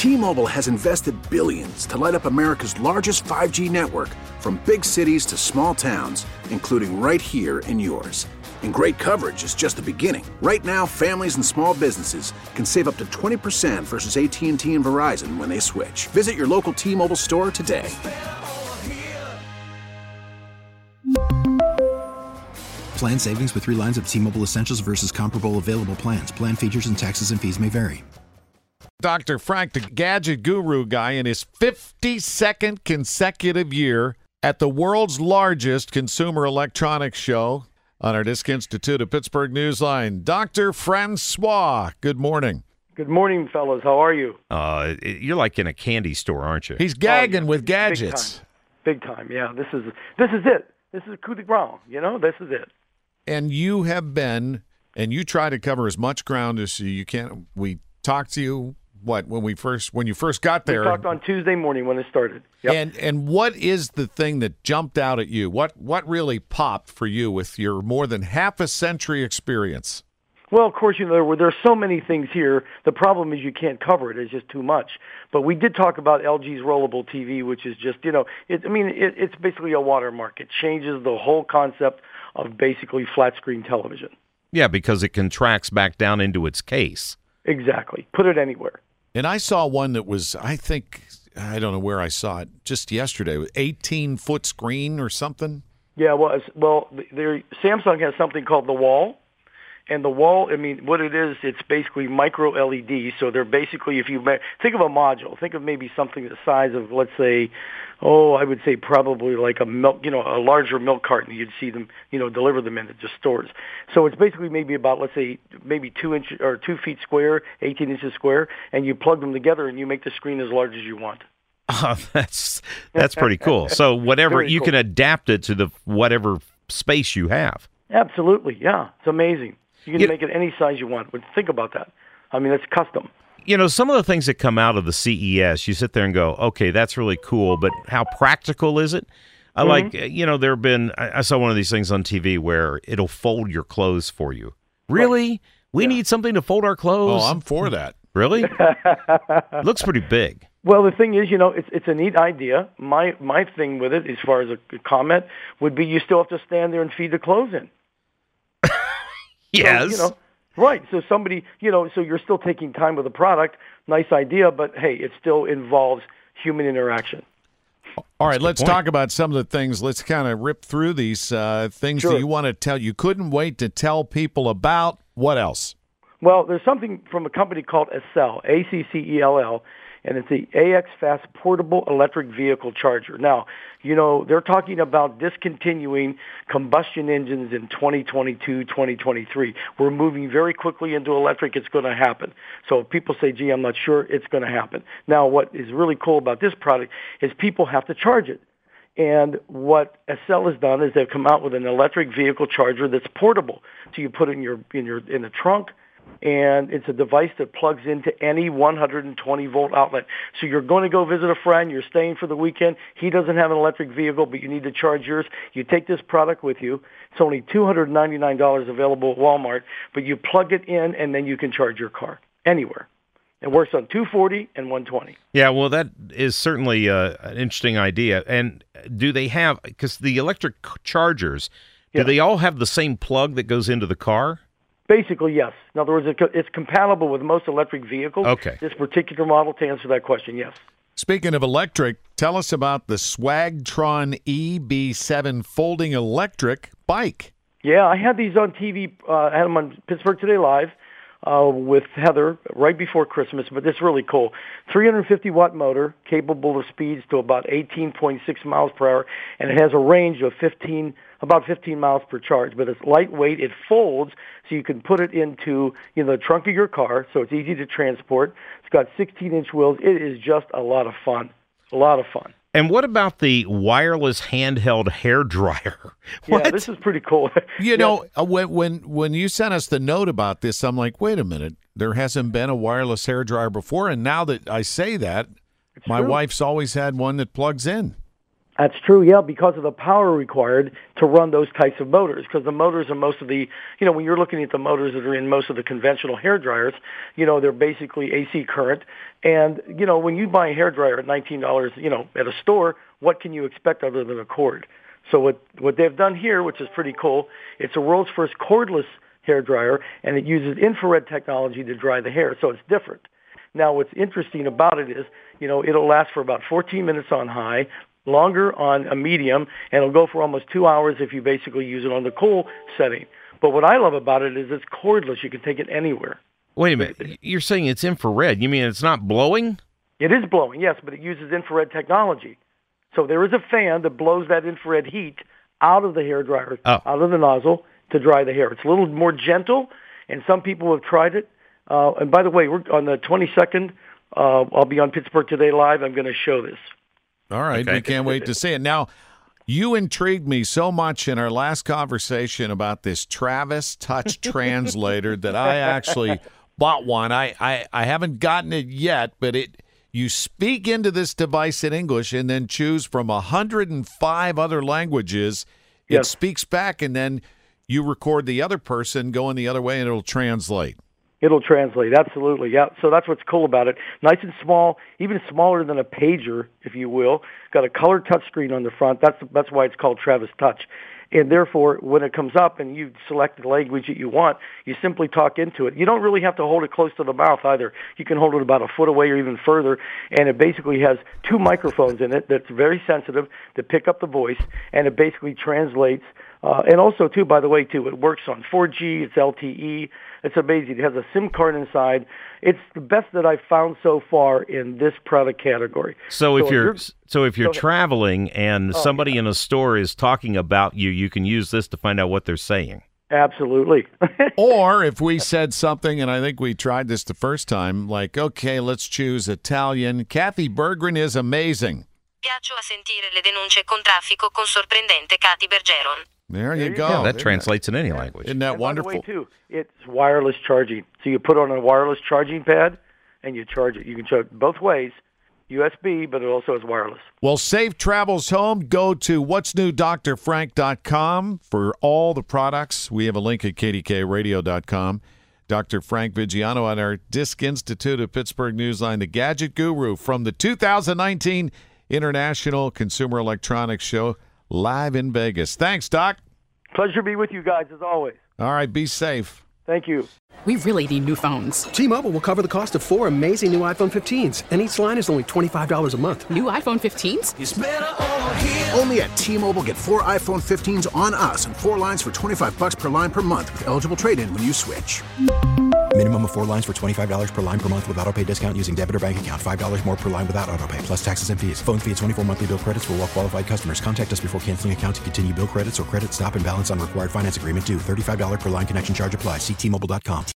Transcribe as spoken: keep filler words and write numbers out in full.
T-Mobile has invested billions to light up America's largest five G network, from big cities to small towns, including right here in yours. And great coverage is just the beginning. Right now, families and small businesses can save up to twenty percent versus A T and T and Verizon when they switch. Visit your local T-Mobile store today. Plan savings with three lines of T-Mobile Essentials versus comparable available plans. Plan features and taxes and fees may vary. Doctor Frank, the gadget guru guy, in his fifty-second consecutive year at the world's largest consumer electronics show on our Disc Institute of Pittsburgh Newsline. Doctor Francois, good morning. Good morning, fellas. How are you? Uh, you're like in a candy store, aren't you? He's gagging oh, yeah. with gadgets. Big time. Big time, yeah. This is this is it. This is coup de grace, you know? This is it. And you have been, and you try to cover as much ground as you can. We talked to you, what, when we first, when you first got there. We talked on Tuesday morning when it started. Yep. And and what is the thing that jumped out at you? What what really popped for you with your more than half a century experience? Well, of course, you know, there were, there's so many things here. The problem is you can't cover it. It's just too much. But we did talk about L G's rollable T V, which is just, you know, it, I mean, it, it's basically a watermark. It changes the whole concept of basically flat screen television. Yeah, because it contracts back down into its case. Exactly. Put it anywhere. And I saw one that was, I think, I don't know where I saw it, just yesterday, eighteen-foot screen or something. Yeah, well, it's, well, there, Samsung has something called the Wall. And the Wall, I mean, what it is, it's basically micro L E Ds. So they're basically, if you think of a module, think of maybe something the size of, let's say, oh, I would say probably like a milk, you know, a larger milk carton. You'd see them, you know, deliver them into just stores. So it's basically maybe about, let's say, maybe two inches or two feet square, eighteen inches square, and you plug them together and you make the screen as large as you want. Oh, that's that's pretty cool. So whatever Very you cool. can adapt it to the whatever space you have. Absolutely, yeah, it's amazing. You can Yeah. make it any size you want. But think about that. I mean, it's custom. You know, some of the things that come out of the C E S, you sit there and go, okay, that's really cool, but how practical is it? I Mm-hmm. like, you know, there have been, I I saw one of these things on T V where it'll fold your clothes for you. Really? We Yeah. need something to fold our clothes? Oh, I'm for that. Really? Looks pretty big. Well, the thing is, you know, it's it's a neat idea. My my thing with it, as far as a comment, would be you still have to stand there and feed the clothes in. Yes. So, you know, right. So somebody, you know, so you're still taking time with the product. Nice idea, but hey, it still involves human interaction. All right, That's a good let's point. talk about some of the things. Let's kind of rip through these uh, things Sure. that you want to tell. You couldn't wait to tell people about. What else? Well, there's something from a company called Accell, A C C E L L, and it's the A X Fast Portable Electric Vehicle Charger. Now, you know, they're talking about discontinuing combustion engines in twenty twenty-two, twenty twenty-three. We're moving very quickly into electric. It's going to happen. So if people say, gee, I'm not sure, it's going to happen. Now, what is really cool about this product is people have to charge it. And what Accell has done is they've come out with an electric vehicle charger that's portable. So you put it in your in your in the trunk, and it's a device that plugs into any one hundred twenty volt outlet. So you're going to go visit a friend, you're staying for the weekend, he doesn't have an electric vehicle, but you need to charge yours. You take this product with you. It's only two hundred ninety-nine dollars available at Walmart, but you plug it in, and then you can charge your car anywhere. It works on two forty and one twenty. Yeah, well, that is certainly uh, an interesting idea. And do they have, because the electric chargers, do Yeah. they all have the same plug that goes into the car? Basically, yes. In other words, it co- it's compatible with most electric vehicles. Okay. This particular model, to answer that question, yes. Speaking of electric, tell us about the Swagtron E B seven folding electric bike. Yeah, I had these on T V. Uh, I had them on Pittsburgh Today Live uh, with Heather right before Christmas, but it's really cool. three hundred fifty watt motor, capable of speeds to about eighteen point six miles per hour, and it has a range of fifteen, about fifteen miles per charge. But it's lightweight. It folds, so you can put it into you know the trunk of your car, so it's easy to transport. It's got sixteen inch wheels. It is just a lot of fun. A lot of fun. And what about the wireless handheld hair dryer? Yeah, What? this is pretty cool. You Yeah. know, uh, when when when you sent us the note about this, I'm like, wait a minute, there hasn't been a wireless hairdryer before, and now that I say that, my true. wife's always had one that plugs in. That's true, yeah, because of the power required to run those types of motors. Because the motors are most of the, you know, when you're looking at the motors that are in most of the conventional hair dryers, you know, they're basically A C current. And, you know, when you buy a hair dryer at nineteen dollars, you know, at a store, what can you expect other than a cord? So what, what they've done here, which is pretty cool, it's the world's first cordless hair dryer, and it uses infrared technology to dry the hair, so it's different. Now, what's interesting about it is, you know, it'll last for about fourteen minutes on high, longer on a medium, and it'll go for almost two hours if you basically use it on the cool setting. But what I love about it is it's cordless. You can take it anywhere. Wait a minute. You're saying it's infrared. You mean it's not blowing? It is blowing, yes, but it uses infrared technology. So there is a fan that blows that infrared heat out of the hair dryer, oh. out of the nozzle to dry the hair. It's a little more gentle, and some people have tried it. Uh, and by the way, we're on the twenty-second. Uh, I'll be on Pittsburgh Today Live. I'm going to show this. All right, okay. We can't wait to see it. Now, you intrigued me so much in our last conversation about this Travis Touch translator that I actually bought one. I, I, I haven't gotten it yet, but it you speak into this device in English and then choose from one hundred five other languages. It yes. speaks back, and then you record the other person going the other way, and it'll translate. It'll translate, absolutely, yeah. So that's what's cool about it. Nice and small, even smaller than a pager, if you will. Got a color touchscreen on the front. That's that's why it's called Travis Touch. And therefore, when it comes up and you select the language that you want, you simply talk into it. You don't really have to hold it close to the mouth either. You can hold it about a foot away or even further, and it basically has two microphones in it that's very sensitive to pick up the voice, and it basically translates. Uh, and also, too, by the way, too, it works on four G, it's L T E. It's amazing. It has a SIM card inside. It's the best that I've found so far in this product category. So, so if you're, you're so if you're traveling and oh, somebody yeah. in a store is talking about you, you can use this to find out what they're saying. Absolutely. Or if we said something, and I think we tried this the first time, like, okay, let's choose Italian. Kathy Bergeron is amazing. Piaccio a sentire le denunce con traffico con sorprendente Kathy Bergeron. There you go. Yeah, that translates in any language. Isn't that and wonderful? By the way, too, it's wireless charging. So you put on a wireless charging pad, and you charge it. You can charge both ways, U S B, but it also has wireless. Well, safe travels home. Go to what's new dr frank dot com for all the products. We have a link at k d k radio dot com. Doctor Frank Vigiano on our Disc Institute of Pittsburgh Newsline, the Gadget Guru from the two thousand nineteen International Consumer Electronics Show, live in Vegas. Thanks, Doc. Pleasure to be with you guys, as always. All right, be safe. Thank you. We really need new phones. T-Mobile will cover the cost of four amazing new iPhone fifteens, and each line is only twenty-five dollars a month. New iPhone fifteens? It's better over here. Only at T-Mobile, get four iPhone fifteens on us and four lines for twenty-five dollars per line per month with eligible trade-in when you switch. Minimum of four lines for twenty-five dollars per line per month with autopay discount using debit or bank account. five dollars more per line without autopay, plus taxes and fees. Phone fee at twenty-four monthly bill credits for well-qualified customers. Contact us before canceling account to continue bill credits or credit stop and balance on required finance agreement due. thirty-five dollars per line connection charge applies. See T Mobile dot com.